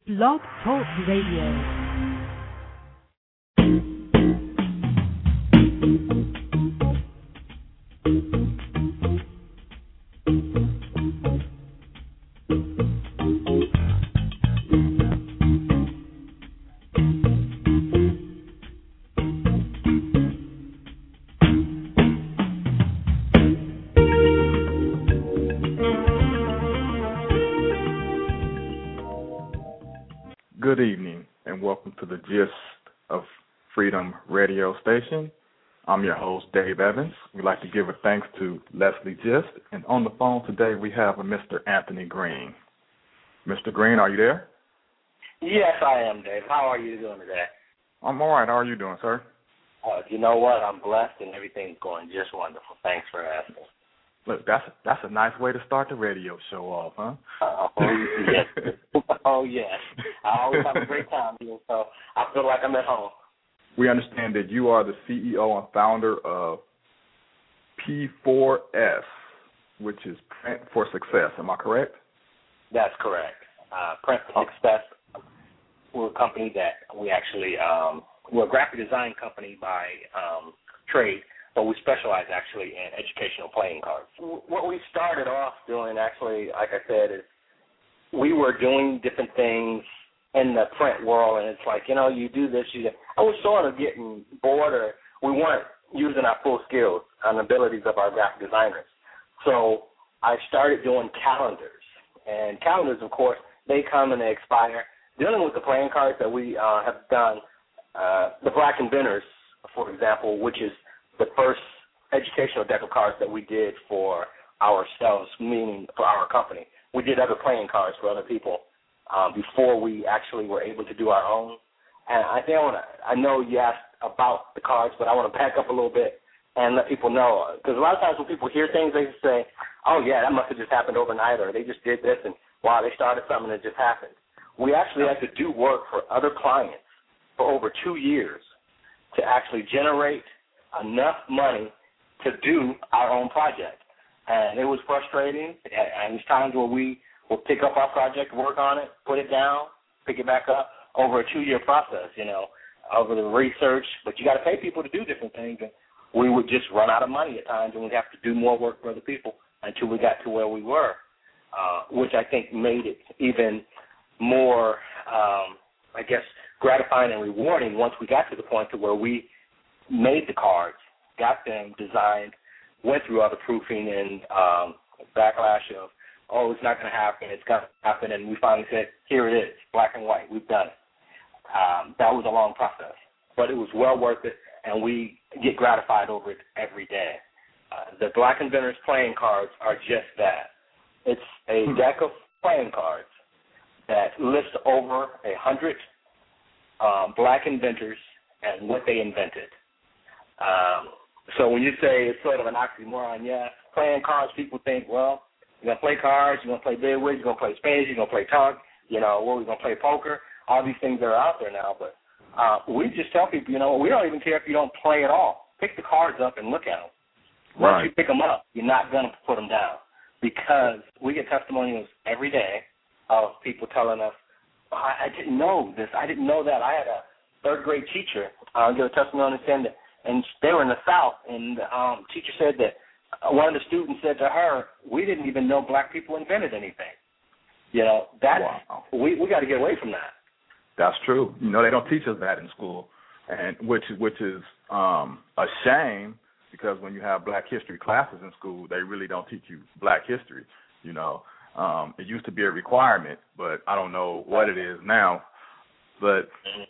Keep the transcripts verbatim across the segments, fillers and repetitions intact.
Blog Talk Radio. Good evening, and welcome to the Gist of Freedom radio station. I'm your host, Dave Evans. We'd like to give a thanks to Leslie Gist, and on the phone today we have a Mister Anthony Green. Mister Green, are you there? Yes, I am, Dave. How are you doing today? I'm all right. How are you doing, sir? Uh, you know what? I'm blessed, and everything's going just wonderful. Thanks for asking. Look, that's that's a nice way to start the radio show off, huh? Uh, oh, yes. oh, yes. I always have a great time here, so I feel like I'm at home. We understand that you are the C E O and founder of P four S, which is Print for Success. Am I correct? That's correct. Uh, Print for Success, we're a company that we actually, um, we're a graphic design company by um, trade, but we specialize actually in educational playing cards. What we started off doing actually, like I said, is we were doing different things in the print world, and it's like, you know, you do this, you do that. I was sort of getting bored, or we weren't using our full skills and abilities of our graphic designers. So I started doing calendars, and calendars, of course, they come and they expire. Dealing with the playing cards that we uh, have done, uh, the Black Inventors, for example, which is the first educational deck of cards that we did for ourselves, meaning for our company. We did other playing cards for other people um, before we actually were able to do our own. And I think I want to, I know you asked about the cards, but I want to back up a little bit and let people know. Because a lot of times when people hear things, they just say, oh, yeah, that must have just happened overnight, or they just did this, and wow, they started something and it just happened. We actually had to do work for other clients for over two years to actually generate enough money to do our own project. And it was frustrating. And there's times where we will pick up our project, work on it, put it down, pick it back up over a two-year process, you know, over the research. But you got to pay people to do different things. And we would just run out of money at times, and we'd have to do more work for other people until we got to where we were, uh, which I think made it even more, um, I guess, gratifying and rewarding once we got to the point to where we made the cards, got them designed, went through all the proofing and um, backlash of, oh, it's not going to happen, it's going to happen, and we finally said, here it is, black and white, we've done it. Um, that was a long process, but it was well worth it, and we get gratified over it every day. Uh, the Black Inventors playing cards are just that. It's a deck of playing cards that lists over a hundred um, black inventors and what they invented. Um, so when you say it's sort of an oxymoron, yeah, playing cards, people think, well, you're going to play cards, you're going to play billiards, you're going to play spades, you're going to play tug, you know, well, we're going to play poker, all these things that are out there now. But uh, we just tell people, you know, we don't even care if you don't play at all. Pick the cards up and look at them. Once Right. you pick them up, you're not going to put them down, because we get testimonials every day of people telling us, oh, I, I didn't know this, I didn't know that. I had a third grade teacher uh, give a testimony saying that, and they were in the South, and the um, teacher said that uh, one of the students said to her, we didn't even know black people invented anything. You know, that's, Wow. we, we got to get away from that. That's true. You know, they don't teach us that in school, and which which is um, a shame, because when you have black history classes in school, they really don't teach you black history. You know, um, it used to be a requirement, but I don't know what it is now. But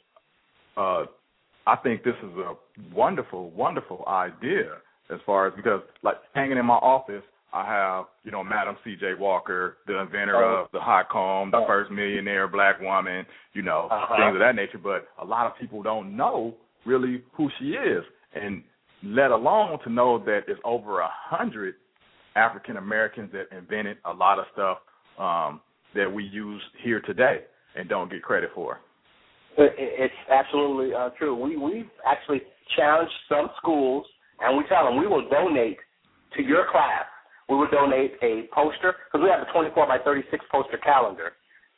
uh, I think this is a wonderful, wonderful idea as far as, because like hanging in my office, I have, you know, Madam C J Walker, the inventor Oh. of the hot comb, the Oh. first millionaire black woman, you know, Uh-huh. things of that nature. But a lot of people don't know really who she is, and let alone to know that there's over a hundred African Americans that invented a lot of stuff um, that we use here today and don't get credit for. It- It's absolutely uh, true. We, we've actually challenged some schools, and we tell them we will donate to your class. We will donate a poster, because we have a twenty-four by thirty-six poster calendar,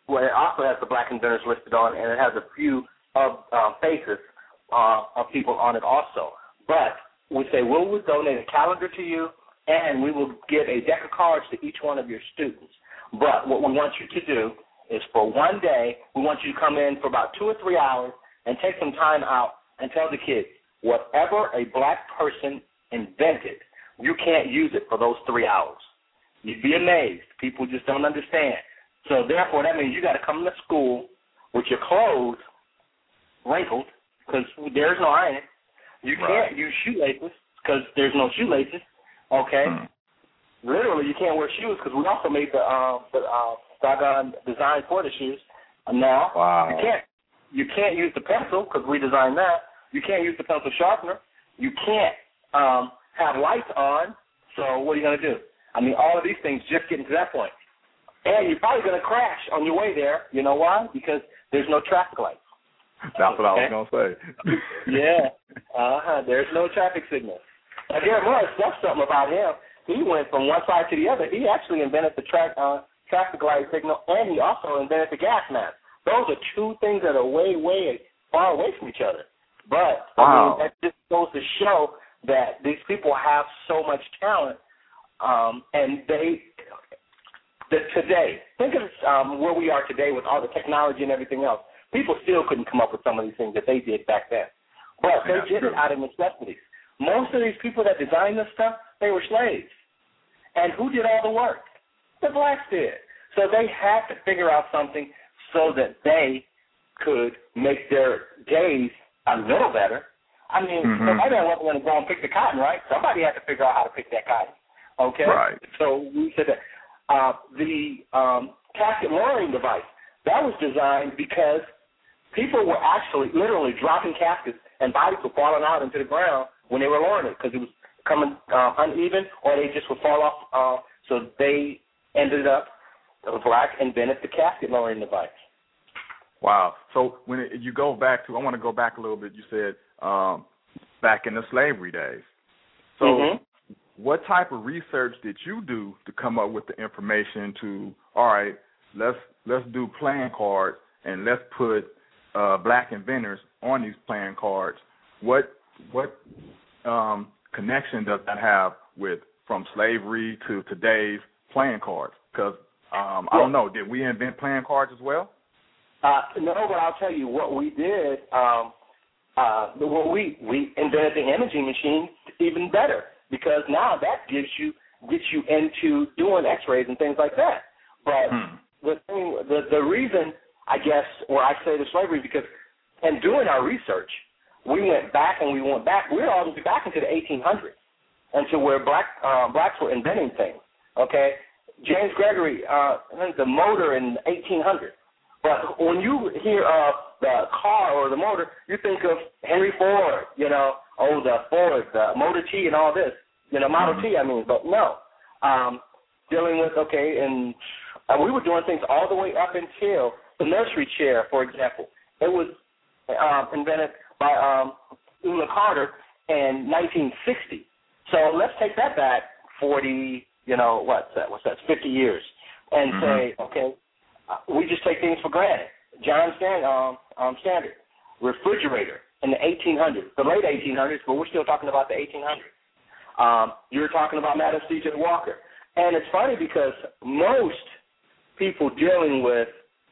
well, it also has the black inventors listed on, and it has a few of uh, faces uh, of people on it also. But we say we will donate a calendar to you, and we will give a deck of cards to each one of your students. But what we want you to do is for one day, we want you to come in for about two or three hours and take some time out and tell the kids, whatever a black person invented, you can't use it for those three hours. You'd be amazed. People just don't understand. So therefore, that means you got to come to school with your clothes wrinkled because there's no iron. You right. can't use shoelaces because there's no shoelaces. Okay. Hmm. Literally, you can't wear shoes because we also made the uh, the uh, doggone design for the shoes. Now wow. you can't you can't use the pencil because we designed that. You can't use the pencil sharpener. You can't um, have lights on. So what are you going to do? I mean, all of these things just getting to that point. And you're probably going to crash on your way there. You know why? Because there's no traffic lights. That's what okay? I was going to say. yeah. Uh-huh. There's no traffic signal. And there was, that's something about him. He went from one side to the other. He actually invented the tra- uh, traffic light signal, and he also invented the gas mask. Those are two things that are way, way far away from each other. But, wow. I mean, that just goes to show that these people have so much talent, um, and they, that today, think of um, where we are today with all the technology and everything else. People still couldn't come up with some of these things that they did back then. But they That's did true. it out of necessities. Most of these people that designed this stuff, they were slaves. And who did all the work? The blacks did. So they had to figure out something so that they could make their days a little better. I mean, mm-hmm. nobody wasn't going to go and pick the cotton, right? Somebody had to figure out how to pick that cotton. Okay? Right. So we said that uh, the um, casket lowering device, that was designed because people were actually literally dropping caskets and bodies were falling out into the ground when they were lowering it because it was coming uh, uneven or they just would fall off. Uh, so they ended up, the black invented the casket lowering device. Wow. So when it, you go back to, I want to go back a little bit. You said um, back in the slavery days. So mm-hmm. what type of research did you do to come up with the information to, all right, let's let's do playing cards and let's put uh, black inventors on these playing cards? What what um, connection does that have with from slavery to today's playing cards? Because um, I don't know, did we invent playing cards as well? Uh, no, but I'll tell you what we did. Um, uh, well, we we invented the imaging machine even better because now that gives you gets you into doing X-rays and things like that. But hmm. the thing, the the reason I guess, or I say the slavery, because in doing our research, we went back and we went back. We were all the way back into the eighteen hundreds, into where black uh, blacks were inventing things. Okay, James Gregory, uh, the motor in eighteen hundred. But when you hear of the car or the motor, you think of Henry Ford, you know, oh, the Ford, the Motor T and all this, you know, Model T, I mean. But no, um, dealing with, okay, and uh, we were doing things all the way up until the nursery chair, for example. It was uh, invented by um, Una Carter in nineteen sixty. So let's take that back forty, you know, what's that, what's that, fifty years, and mm-hmm. say, okay, Uh, we just take things for granted. John Stand, um, um, Standard, refrigerator in the eighteen hundreds, the late eighteen hundreds, but we're still talking about the eighteen hundreds. Um, you're talking about Madam C J Walker. And it's funny because most people dealing with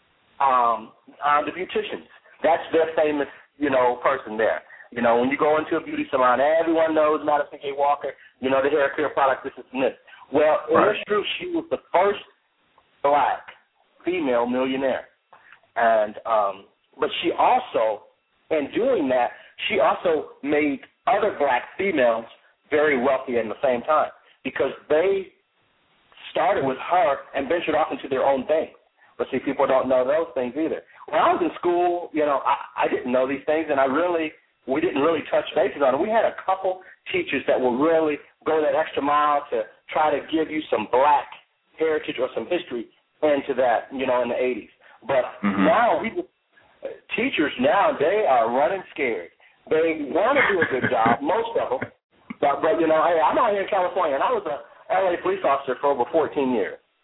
um, uh, the beauticians, that's their famous, you know, person there. You know, when you go into a beauty salon, everyone knows Madam C J Walker, you know, the hair care product, this, this, and this. Well, right. It is true she was the first black female millionaire, and um, but she also, in doing that, she also made other black females very wealthy at the same time because they started with her and ventured off into their own thing. But see, people don't know those things either. When I was in school, you know, I, I didn't know these things, and I really, we didn't really touch bases on it. We had a couple teachers that would really go that extra mile to try to give you some black heritage or some history into that, you know, in the eighties. But mm-hmm. now, we, teachers now, they are running scared. They want to do a good job, most of them. But, but, you know, hey, I'm out here in California, and I was a L A police officer for over fourteen years.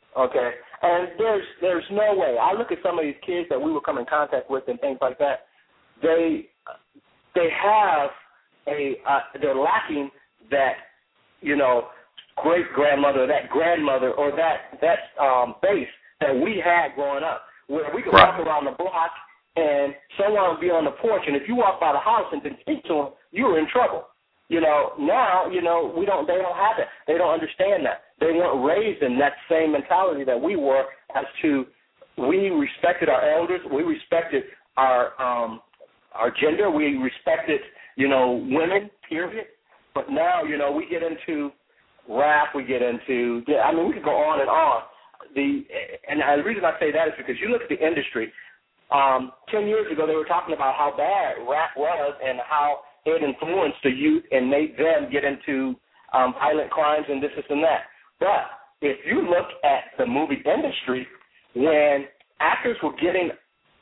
Okay, and there's there's no way. I look at some of these kids that we will come in contact with and things like that. They they have a uh, they're lacking that, you know, great grandmother, that grandmother, or that that um, base that we had growing up, where we could right. walk around the block and someone would be on the porch, and if you walk by the house and didn't speak to them, you were in trouble. You know, now, you know, we don't, they don't have it. They don't understand that. They weren't raised in that same mentality that we were, as to we respected our elders, we respected our um, our gender, we respected, you know, women, period. But now, you know, we get into rap, we get into, I mean, we could go on and on. The and the reason I say that is because you look at the industry. Um, ten years ago, they were talking about how bad rap was and how it influenced the youth and made them get into um, violent crimes and this, this, and that. But if you look at the movie industry, when actors were getting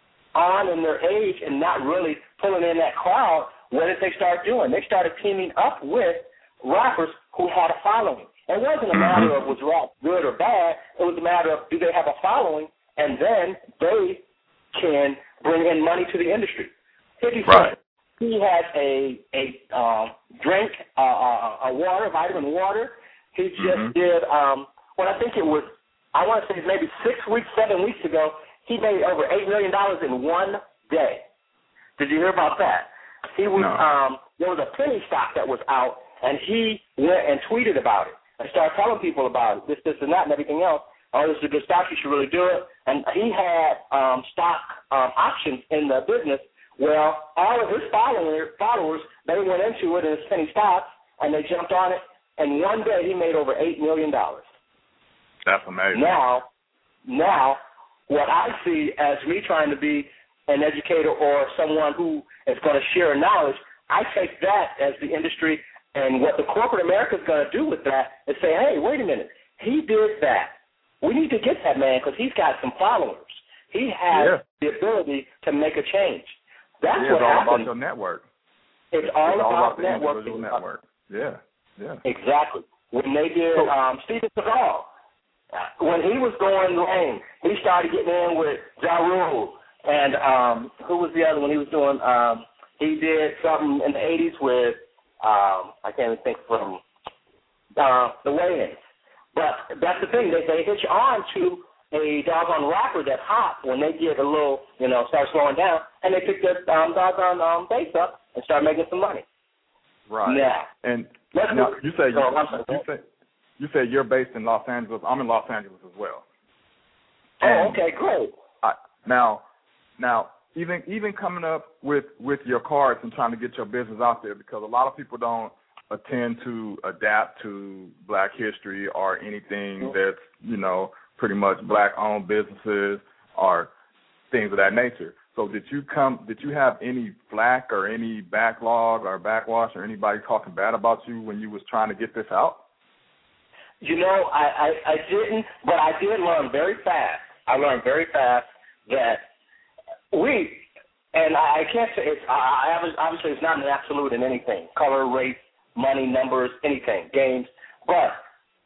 on in their age and not really pulling in that crowd, what did they start doing? They started teaming up with rappers who had a following. It wasn't a matter of was rap good or bad. It was a matter of do they have a following, and then they can bring in money to the industry. fifty Right. Cent, he has a a uh, drink, uh, a water, vitamin water. He just mm-hmm. did, um, well, I think it was, I want to say maybe six weeks, seven weeks ago, he made over eight million dollars in one day. Did you hear about that? He was, no. um, there was a penny stock that was out, and he went and tweeted about it and started telling people about it, this, this, and that, and everything else. Oh, this is a good stock, you should really do it. And he had um, stock um, options in the business. Well, all of his follower, followers, they went into it in his penny stocks, and they jumped on it, and one day he made over eight million dollars. That's amazing. Now, now, what I see as me trying to be an educator or someone who is going to share knowledge, I take that as the industry, and what the corporate America is going to do with that is say, hey, wait a minute, he did that. We need to get that man because he's got some followers. He has yeah. the ability to make a change. That's yeah, what it's all happens. about your network. It's all, it's about, all about the networking. individual network. Yeah, yeah. Exactly. When they did um, Steven Seagal, when he was going lame, he started getting in with Ja Rule. And um, who was the other one he was doing? Um, he did something in the eighties with, um, I can't even think from, uh, the Wayans. But that's the thing. They, they hitch on to a doggone rapper that's hot when they get a little, you know, start slowing down, and they pick their um, doggone um, bass up and start making some money. Right. Now, and let's now look, you say so, you, you say you say you're based in Los Angeles. I'm in Los Angeles as well. Oh, and okay, great. I, now, now, even even coming up with, with your cards and trying to get your business out there, because a lot of people don't attend to adapt to Black history or anything mm-hmm. that's, you know, pretty much Black-owned businesses or things of that nature. So did you come? Did you have any flack or any backlog or backwash or anybody talking bad about you when you was trying to get this out? You know, I, I, I didn't, but I did learn very fast. I learned very fast that we, and I can't say it's, I, obviously it's not an absolute in anything, color, race, money, numbers, anything, games, but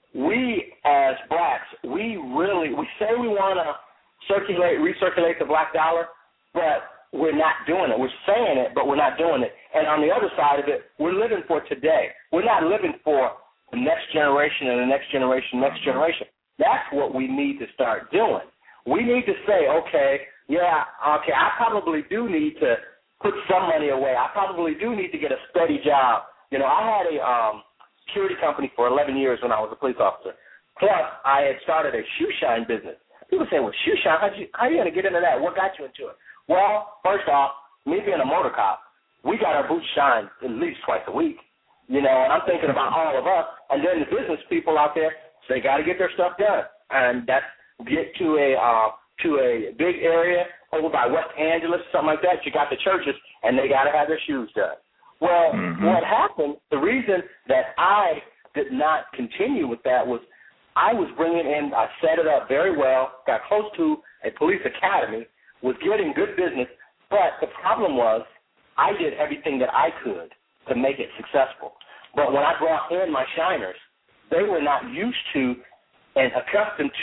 we as Blacks, we really, we say we want to circulate, recirculate the black dollar, but we're not doing it. We're saying it, but we're not doing it. And on the other side of it, we're living for today. We're not living for the next generation and the next generation, next generation. That's what we need to start doing. We need to say, okay, yeah, okay, I probably do need to put some money away. I probably do need to get a steady job. You know, I had a um, security company for eleven years when I was a police officer. Plus, I had started a shoe shine business. People say, well, shoe shine, how'd you, how are you going to get into that? What got you into it? Well, first off, me being a motor cop, we got our boots shined at least twice a week. You know, and I'm thinking about all of us. And then the business people out there, they got to get their stuff done. And that's get to a uh, to a big area over by West Angeles, something like that. You got the churches, and they got to have their shoes done. Well, mm-hmm. what happened, the reason that I did not continue with that was I was bringing in, I set it up very well, got close to a police academy, was getting good business, but the problem was I did everything that I could to make it successful. But when I brought in my shiners, they were not used to and accustomed to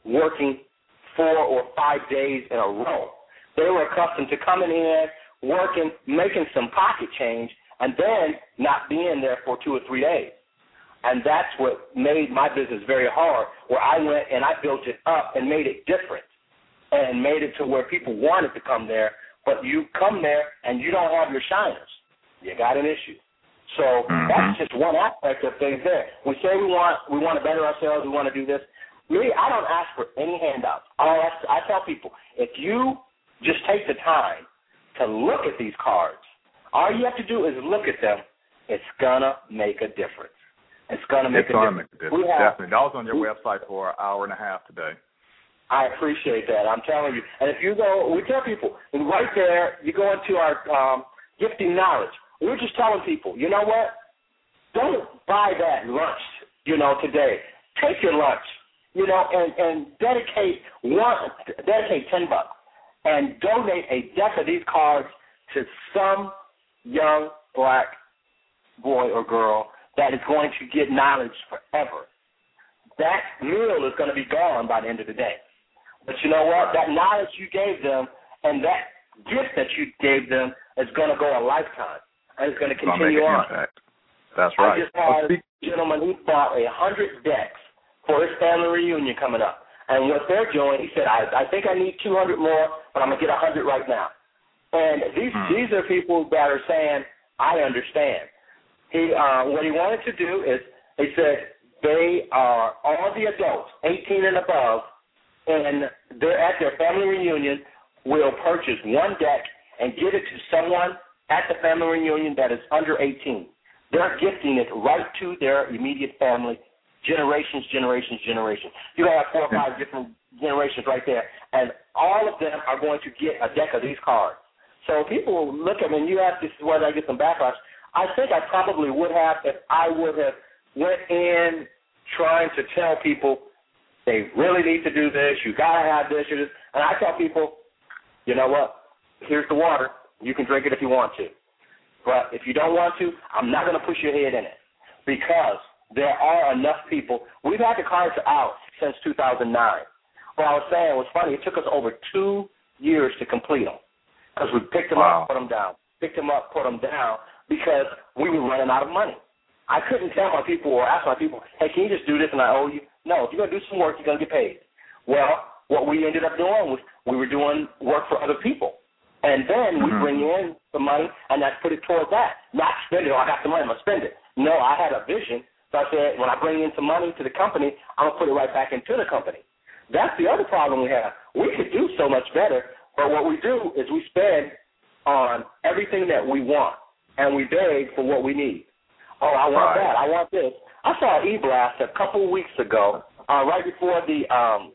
working four or five days in a row. They were accustomed to coming in, working, making some pocket change, and then not being there for two or three days. And that's what made my business very hard, where I went and I built it up and made it different and made it to where people wanted to come there, but you come there and you don't have your shiners. You got an issue. So mm-hmm. that's just one aspect of things there. We say we want we want to better ourselves, we want to do this. Me, I don't ask for any handouts. All I, I tell people, if you just take the time to look at these cards, all you have to do is look at them. It's going to make a difference. It's going to make, it's a, gonna difference. make a difference. Have, Definitely. That was on your we, website for an hour and a half today. I appreciate that. I'm telling you. And if you go, we tell people, right there, you go into our um, gifting knowledge. We're just telling people, you know what? Don't buy that lunch, you know, today. Take your lunch, you know, and, and dedicate one, dedicate ten bucks and donate a deck of these cards to some young black boy or girl that is going to get knowledge forever. That meal is going to be gone by the end of the day. But you know what? That knowledge you gave them and that gift that you gave them is going to go a lifetime, and it's going to continue on. Impact. That's right. I just had a gentleman who bought a hundred decks for his family reunion coming up. And what they're doing, he said, I, I think I need two hundred more, but I'm going to get one hundred right now. And these mm. these are people that are saying, I understand. He uh, what he wanted to do is, he said, they are all the adults, eighteen and above, and they're at their family reunion, will purchase one deck and give it to someone at the family reunion that is under eighteen. They're gifting it right to their immediate family, generations, generations, generations. You have four or five different generations right there, and all of them are going to get a deck of these cards. So people look at me, and you ask this is whether I get some backlash. I think I probably would have if I would have went in trying to tell people they really need to do this, you got to have this, or this. And I tell people, you know what, here's the water. You can drink it if you want to. But if you don't want to, I'm not going to push your head in it because there are enough people. We've had the cards out since two thousand nine. What I was saying was funny. It took us over two years to complete them because we picked them wow. up, put them down, picked them up, put them down because we were running out of money. I couldn't tell my people or ask my people, hey, can you just do this and I owe you? No, if you're going to do some work, you're going to get paid. Well, what we ended up doing was we were doing work for other people. And then we mm-hmm. bring in the money, and that's put it towards that. Not spend it, oh, I got the money, I'm going to spend it. No, I had a vision. So I said, when I bring in some money to the company, I'm going to put it right back into the company. That's the other problem we have. We could do so much better, but what we do is we spend on everything that we want, and we beg for what we need. Oh, I want right. that. I want this. I saw E-Blast a couple of weeks ago, uh, right before the, um,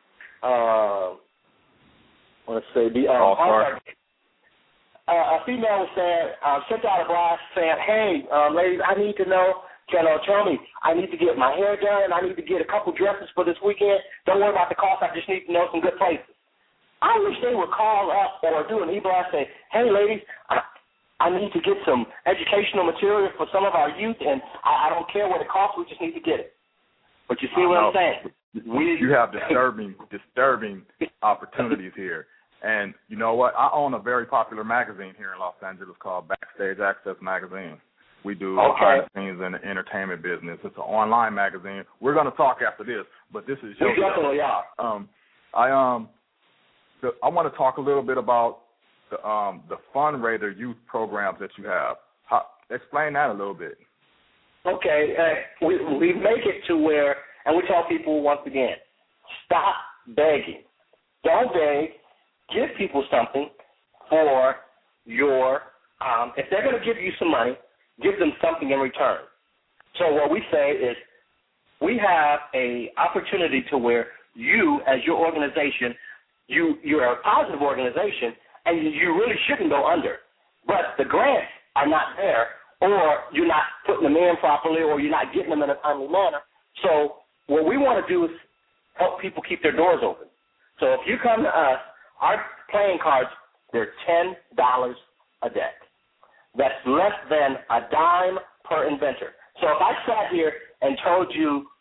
uh, let's say, the um, All-Star. Uh, a female was saying, uh, sent out a blast saying, hey, um, ladies, I need to know, can you tell me, I need to get my hair done, I need to get a couple dresses for this weekend. Don't worry about the cost, I just need to know some good places. I wish they would call up or do an e-blast and say, hey, ladies, I, I need to get some educational material for some of our youth, and I, I don't care what it costs, we just need to get it. But you see what I'm saying? We, you have disturbing, disturbing opportunities here. And you know what? I own a very popular magazine here in Los Angeles called Backstage Access Magazine. We do okay. behind the scenes in the entertainment business. It's an online magazine. We're going to talk after this, but this is your We definitely are. Um, I um, the, I want to talk a little bit about the um the fundraiser youth programs that you have. How, explain that a little bit. Okay, uh, we we make it to where, and we tell people once again, stop begging. Don't beg. Give people something for your, um, if they're going to give you some money, give them something in return. So what we say is we have a opportunity to where you, as your organization, you, you're a positive organization, and you really shouldn't go under. But the grants are not there, or you're not putting them in properly, or you're not getting them in a timely manner. So what we want to do is help people keep their doors open. So if you come to us, our playing cards, they're ten dollars a deck. That's less than a dime per inventor. So if I sat here and told you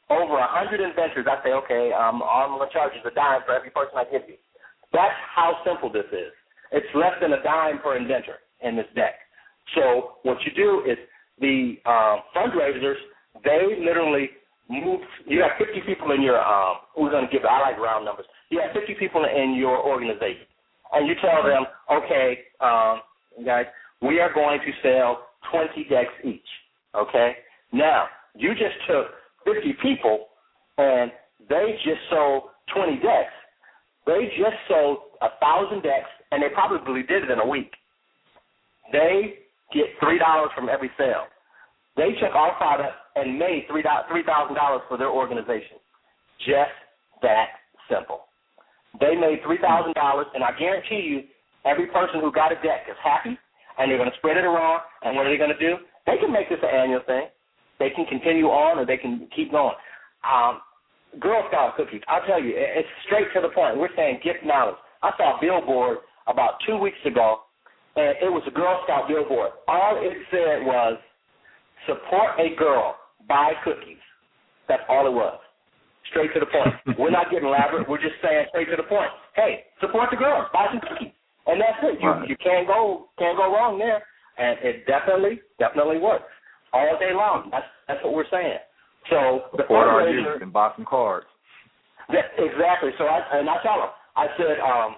over one hundred inventors. I say, okay, um, I'm going to charge you a dime for every person I give you. That's how simple this is. It's less than a dime per inventor in this deck. So what you do is the um, fundraisers, they literally move. You have fifty people in your, um, we're going to give, I like round numbers. You have fifty people in your organization. And you tell them, okay, um, guys, we are going to sell twenty decks each, okay? Now, you just took fifty people, and they just sold twenty decks. They just sold one thousand decks, and they probably did it in a week. They get three dollars from every sale. They took our product and made three thousand dollars for their organization. Just that simple. They made three thousand dollars, and I guarantee you every person who got a deck is happy, and they're going to spread it around, and what are they going to do? They can make this an annual thing. They can continue on, or they can keep going. Um, Girl Scout cookies, I'll tell you, it's straight to the point. We're saying gift knowledge. I saw a billboard about two weeks ago, and it was a Girl Scout billboard. All it said was, support a girl, buy cookies. That's all it was. Straight to the point. We're not getting elaborate. We're just saying straight to the point. Hey, support the girls, buy some cookies. And that's it. You, right. you can't go can't go wrong there. And it definitely, definitely works. All day long. That's that's what we're saying. So the support our youth and buy some cards. That, exactly. So I and I tell them, I said, um,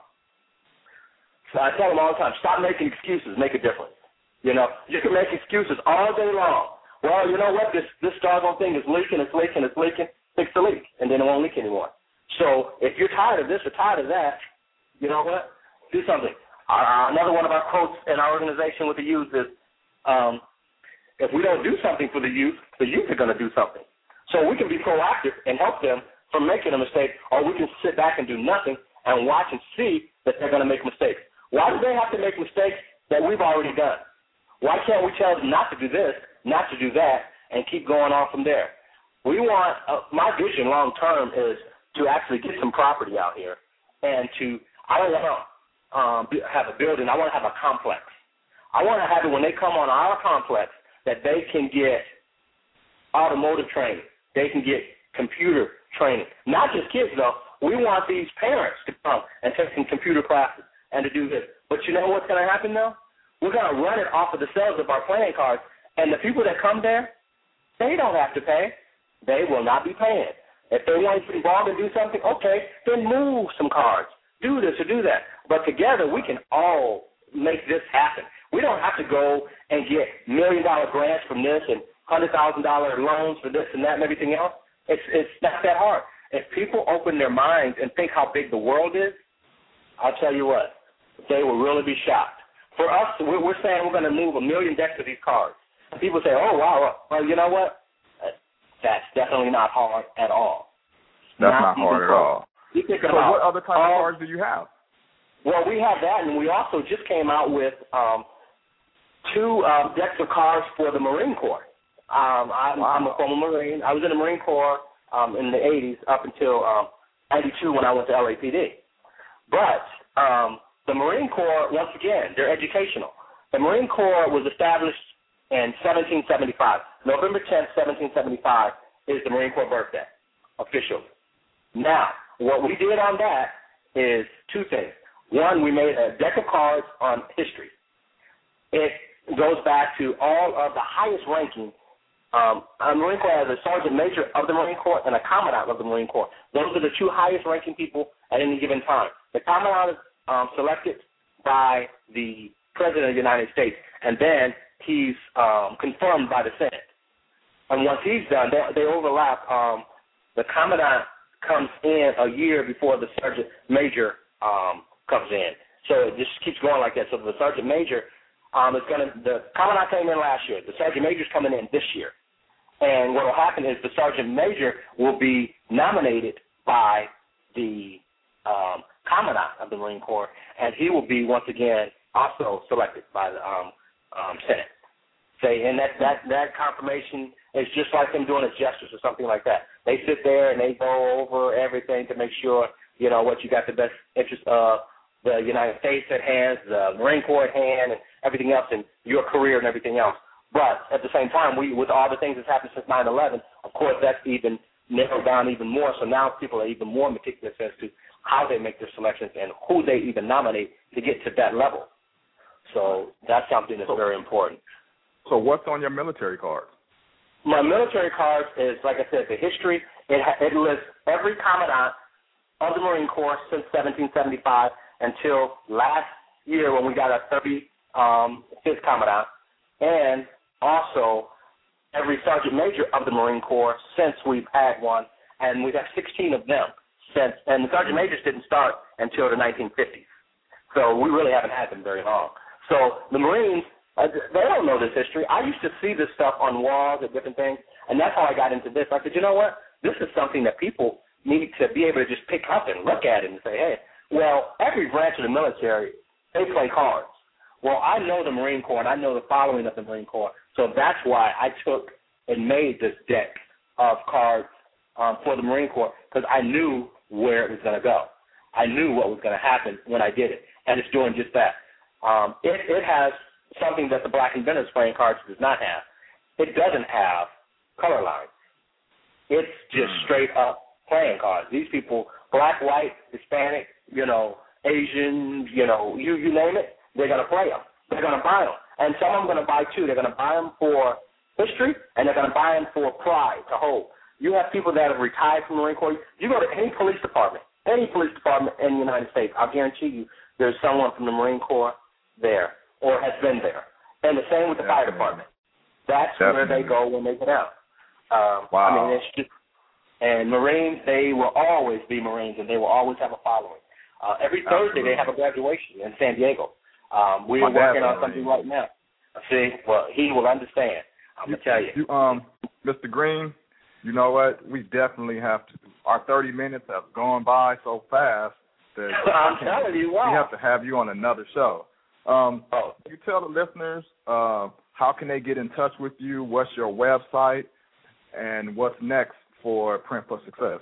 so I tell them all the time, stop making excuses, make a difference. You know, you can make excuses all day long. Well, you know what? This this doggone thing is leaking, it's leaking, it's leaking. Fix the leak, and then it won't leak anymore. So if you're tired of this or tired of that, you know what? Do something. Uh, another one of our quotes in our organization with the youth is, um, if we don't do something for the youth, the youth are going to do something. So we can be proactive and help them from making a mistake, or we can sit back and do nothing and watch and see that they're going to make mistakes. Why do they have to make mistakes that we've already done? Why can't we tell them not to do this, not to do that, and keep going on from there? We want, uh, my vision long term is to actually get some property out here and to, I don't want to um, have a building, I want to have a complex. I want to have it when they come on our complex that they can get automotive training, they can get computer training. Not just kids though, we want these parents to come and take some computer classes and to do this. But you know what's going to happen though? We're going to run it off of the sales of our playing cards, and the people that come there, they don't have to pay. They will not be paying. If they want to get involved and do something, okay, then move some cards. Do this or do that. But together we can all make this happen. We don't have to go and get million-dollar grants from this and one hundred thousand dollars loans for this and that and everything else. It's, it's not that hard. If people open their minds and think how big the world is, I'll tell you what, they will really be shocked. For us, we're, we're saying we're going to move a million decks of these cards. People say, oh, wow, well, you know what? That's definitely not hard at all. That's not, not hard at all. You think so about, what other type of cards do you have? Well, we have that, and we also just came out with um, two um, decks of cards for the Marine Corps. Um, I'm, wow. I'm a former Marine. I was in the Marine Corps um, in the eighties up until um, ninety-two when I went to L A P D. But um, the Marine Corps, once again, they're educational. The Marine Corps was established in seventeen seventy-five. November tenth, seventeen seventy-five is the Marine Corps birthday, officially. Now, what we did on that is two things. One, we made a deck of cards on history. It goes back to all of the highest ranking. Um, a Marine Corps has a Sergeant Major of the Marine Corps and a Commandant of the Marine Corps. Those are the two highest ranking people at any given time. The Commandant is um, selected by the President of the United States, and then he's um, confirmed by the Senate. And once he's done, they, they overlap. Um, the Commandant comes in a year before the Sergeant Major um, comes in. So it just keeps going like that. So the Sergeant Major um, is going to, the Commandant came in last year. The Sergeant Major is coming in this year. And what will happen is the Sergeant Major will be nominated by the um, Commandant of the Marine Corps, and he will be, once again, also selected by the um, um, Senate. Say, and that, that, that confirmation is just like them doing a gestures or something like that. They sit there and they go over everything to make sure, you know, what you got the best interest of the United States at hand, the Marine Corps at hand, and everything else, and your career and everything else. But at the same time, we, with all the things that's happened since nine eleven, of course, that's even narrowed down even more. So now people are even more meticulous as to how they make their selections and who they even nominate to get to that level. So that's something that's very important. So what's on your military card? My military card is, like I said, the history. It, ha- it lists every commandant of the Marine Corps since seventeen seventy-five until last year when we got our thirty-fifth commandant, and also every sergeant major of the Marine Corps since we've had one, and we've had sixteen of them since, and the sergeant majors didn't start until the nineteen fifties. So we really haven't had them very long. So the Marines, uh, they don't know this history. I used to see this stuff on walls and different things, and that's how I got into this. I said, you know what? This is something that people need to be able to just pick up and look at it and say, hey, well, every branch of the military, they play cards. Well, I know the Marine Corps, and I know the following of the Marine Corps, so that's why I took and made this deck of cards um, for the Marine Corps, because I knew where it was going to go. I knew what was going to happen when I did it, and it's doing just that. Um, it, it has something that the Black Inventors playing cards does not have. It doesn't have color lines. It's just straight up playing cards. These people, black, white, Hispanic, you know, Asian, you know, you, you name it, they're going to play them. They're going to buy them. And some of them are going to buy two. They're going to buy them for history, and they're going to buy them for pride to hold. You have people that have retired from the Marine Corps. You go to any police department, any police department in the United States, I'll guarantee you there's someone from the Marine Corps there or has been there. And the same with the Definitely. fire department. That's Definitely. where they go when they get out. Um, wow. I mean, it's just, and Marines, they will always be Marines, and they will always have a following. Uh, every Thursday Absolutely. they have a graduation in San Diego. Um, we My are working dad's on something right now. See, well, he will understand. I'm you, going to tell you. you. Um, Mister Green, you know what? We definitely have to. Our thirty minutes have gone by so fast that I'm telling you, wow. we have to have you on another show. Um, oh. You tell the listeners uh, how can they get in touch with you? What's your website, and what's next for Print for Success?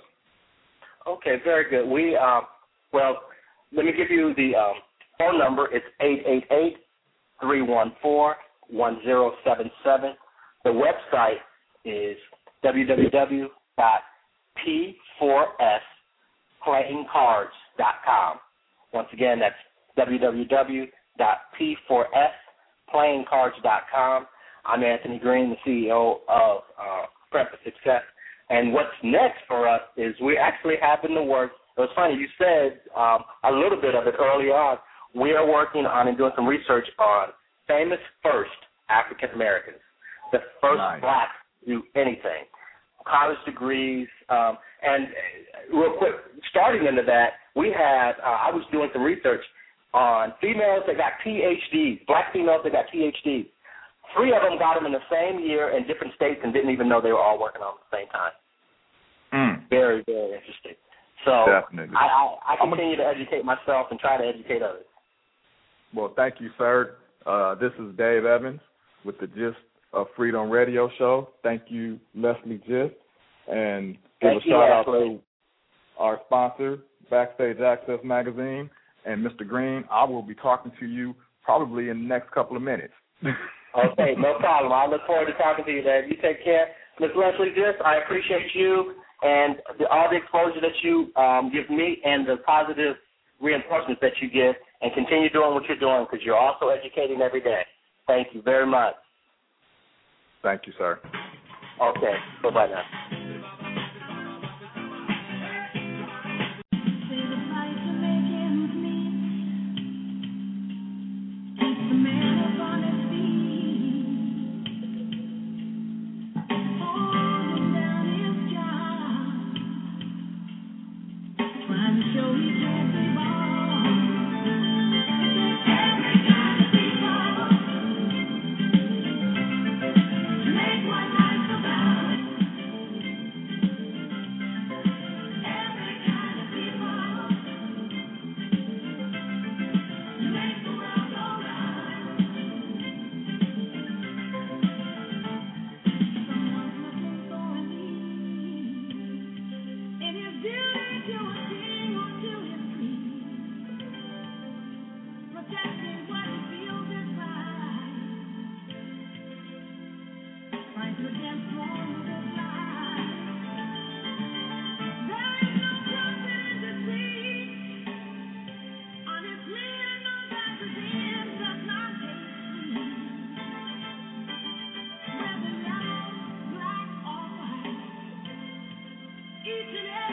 Okay, very good. We um, well, let me give you the um, phone number. It's eight eight eight, three one four, one zero seven seven. The website is w w w dot p four s playing cards dot com. Once again, that's w w w dot p four s playing cards dot com. I'm Anthony Green, the C E O of uh, Print for Success. And what's next for us is we actually have in the works. It was funny, you said um, a little bit of it early on. We are working on and doing some research on famous first African Americans, the first nice. blacks to do anything, college degrees. Um, and uh, real quick, starting into that, we had, uh, I was doing some research on females that got P H Ds, black females that got P H Ds. Three of them got them in the same year in different states and didn't even know they were all working on at the same time. Mm. Very, very interesting. So Definitely. I, I, I continue to educate myself and try to educate others. Well, thank you, sir. Uh, this is Dave Evans with the Gist of Freedom Radio Show. Thank you, Leslie Gist. And give Thank a you, shout out Ashley. to our sponsor, Backstage Access Magazine. And Mister Green, I will be talking to you probably in the next couple of minutes. Okay, no problem. I look forward to talking to you, Dave. You take care. Miz Leslie Gist, I appreciate you and the, all the exposure that you um, give me and the positive reinforcements that you give, and continue doing what you're doing because you're also educating every day. Thank you very much. Thank you, sir. Okay, bye-bye now. each and every